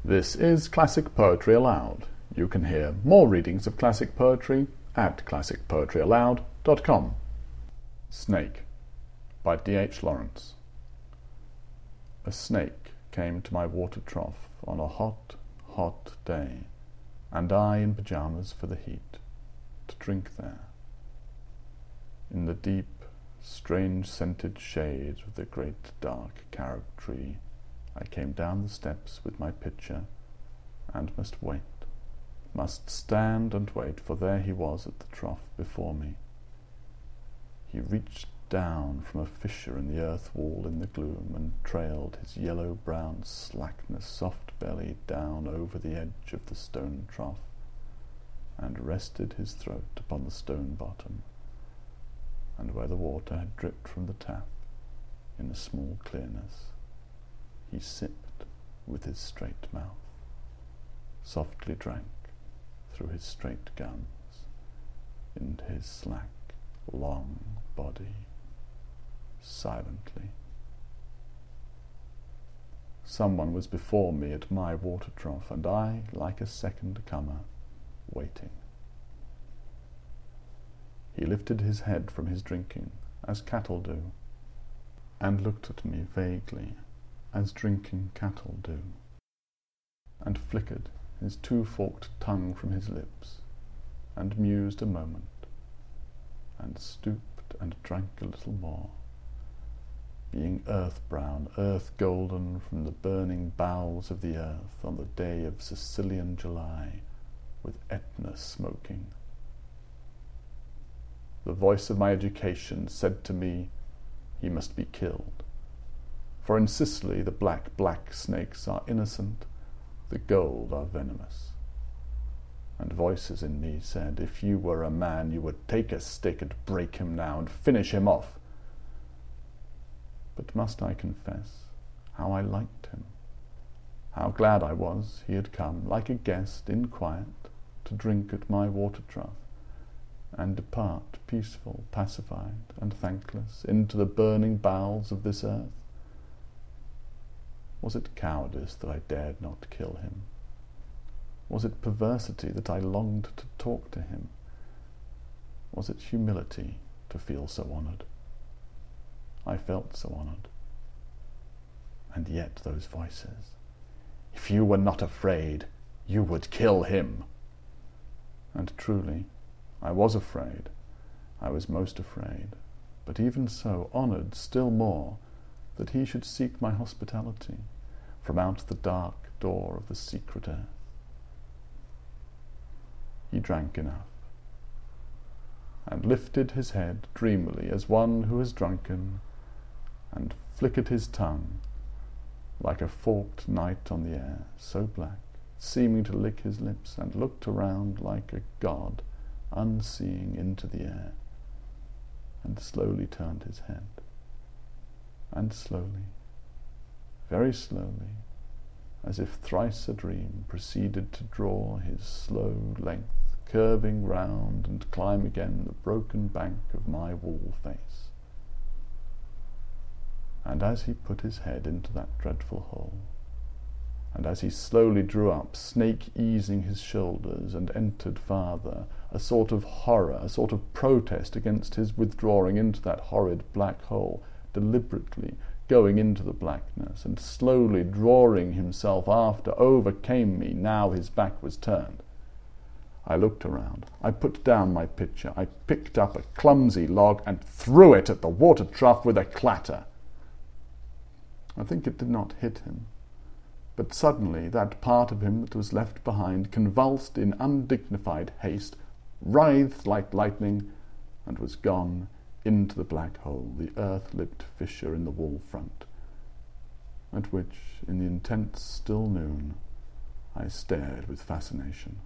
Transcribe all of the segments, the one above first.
This is Classic Poetry Aloud. You can hear more readings of classic poetry at classicpoetryaloud.com. Snake by D.H. Lawrence. A snake came to my water trough on a hot, hot day, and I in pyjamas for the heat, to drink there. In the deep, strange-scented shade of the great dark carob tree, I came down the steps with my pitcher, and must wait, must stand and wait, for there he was at the trough before me. He reached down from a fissure in the earth wall in the gloom, and trailed his yellow-brown slackness soft belly down over the edge of the stone trough, and rested his throat upon the stone bottom, and where the water had dripped from the tap in a small clearness, he sipped with his straight mouth, softly drank through his straight gums into his slack, long body, silently. Someone was before me at my water trough, and I, like a second comer, waiting. He lifted his head from his drinking, as cattle do, and looked at me vaguely, as drinking cattle do, and flickered his two-forked tongue from his lips, and mused a moment, and stooped and drank a little more, being earth-brown, earth-golden from the burning bowels of the earth on the day of Sicilian July, with Etna smoking. The voice of my education said to me, he must be killed. For in Sicily the black snakes are innocent, the gold are venomous. And voices in me said, if you were a man, you would take a stick and break him now and finish him off. But must I confess how I liked him, how glad I was he had come, like a guest in quiet, to drink at my water trough, and depart peaceful, pacified, and thankless into the burning bowels of this earth? Was it cowardice that I dared not kill him? Was it perversity that I longed to talk to him? Was it humility to feel so honoured? I felt so honoured. And yet those voices, if you were not afraid, you would kill him. And truly, I was afraid. I was most afraid, but even so honoured still more that he should seek my hospitality from out the dark door of the secret earth. He drank enough, and lifted his head dreamily as one who has drunken, and flickered his tongue like a forked knight on the air, so black, seeming to lick his lips, and looked around like a god, unseeing into the air, and slowly turned his head, and slowly, very slowly, as if thrice a dream, proceeded to draw his slow length, curving round and climb again the broken bank of my wall face. And as he put his head into that dreadful hole, and as he slowly drew up, snake easing his shoulders, and entered farther, a sort of horror, a sort of protest against his withdrawing into that horrid black hole, deliberately going into the blackness, and slowly drawing himself after, overcame me, now his back was turned. I looked around. I put down my pitcher. I picked up a clumsy log and threw it at the water trough with a clatter. I think it did not hit him, but suddenly that part of him that was left behind, convulsed in undignified haste, writhed like lightning, and was gone into the black hole, the earth-lipped fissure in the wall front, at which, in the intense still noon, I stared with fascination.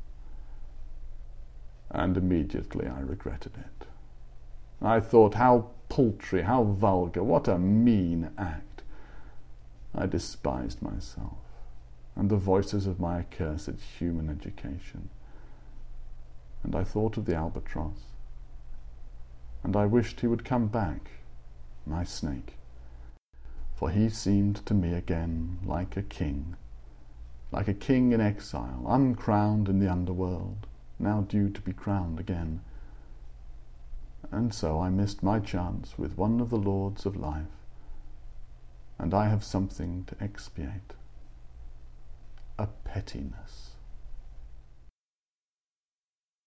And immediately I regretted it. I thought, how paltry, how vulgar, what a mean act. I despised myself, and the voices of my accursed human education. And I thought of the albatross, and I wished he would come back, my snake, for he seemed to me again like a king, like a king in exile, uncrowned in the underworld, now due to be crowned again. And so I missed my chance with one of the lords of life, and I have something to expiate. A pettiness.